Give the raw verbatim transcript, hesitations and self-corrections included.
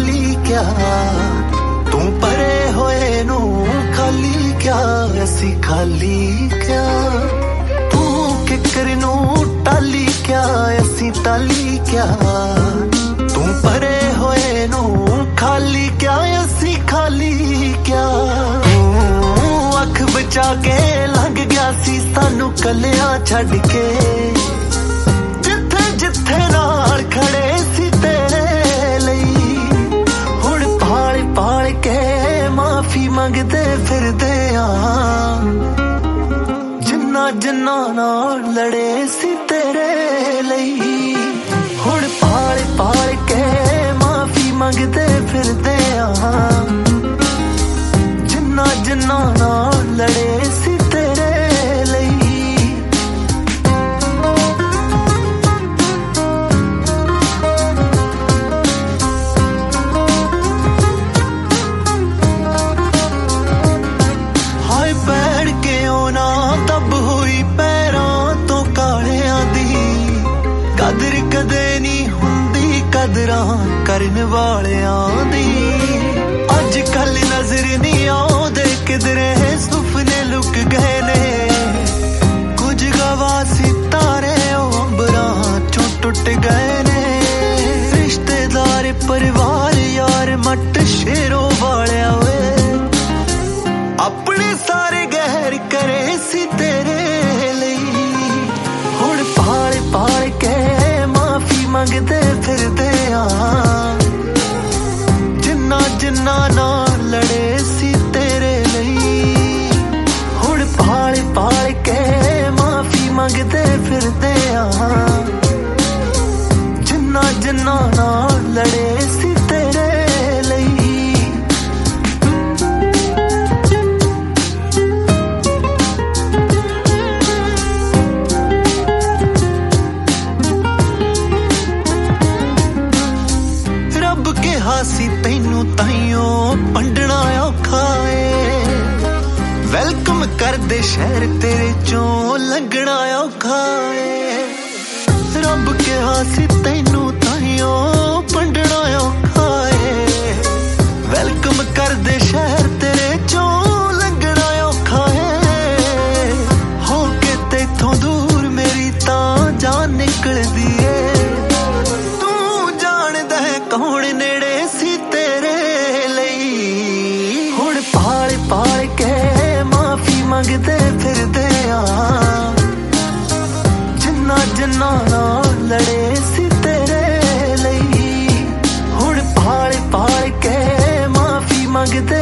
खाली क्या तू परे होए नू खाली क्या असी खाली क्या तू किकर नू टाली क्या असी टाली क्या तू परे होए नू खाली क्या असी खाली क्या अख बचा के लंघ गया सी सानू कलिया छड़ के जिथे जिथे नाल खड़े सी तेरे लई हुण पाल पाल के माफी मंगदे फिरदे आ जिन्ना जिन्ना नाल लड़े सी तेरे लई हुण पाल पाल के माफी मंगदे फिरदे आ जिन्ना जिन्ना नाल लड़े सी तेरे लई हाय बैठ के ओना तब हुई पैरां तो कालियां दी कदर कदे नहीं हुंदी कदरां करन वालियां दी अज कल नजर नहीं आउंदे किधरे सुपने लुक गए ने कुछ गवा सितारे अंबरां चों टुट गए ने रिश्तेदार परिवार यार मट शेरों वालिया वे अपने सारे गैर करे सी तेरे लई हुण पाल पाल के माफी मंगदे फिरदे आ जिन्ना जिन्ना ना लड़े सी तेरे लई हुण पाल पाल के माफी मंगदे फिरदे आ जिन्ना जिन्ना ना लड़े सी तेरे लई रब के हासी तैनू ताइयों पंडना औखा ए वेलकम कर दे शहर तेरे चों लंघना औखा ए रब के हासी तैनू ताइयों पंडना औखा ए वेलकम कर दे शहर तेरे चों लंघना औखा ए हो के तेथों दूर मेरी तां जान निकलदी ए तू जानदा है कौन नेड़े सी तेरे लई हुण पाल पाल के माफी मंगदे फिरदे आ जिन्ना जिन्ना नाल लड़े सी तेरे लई हुण पाल पाल के माफी मंगदे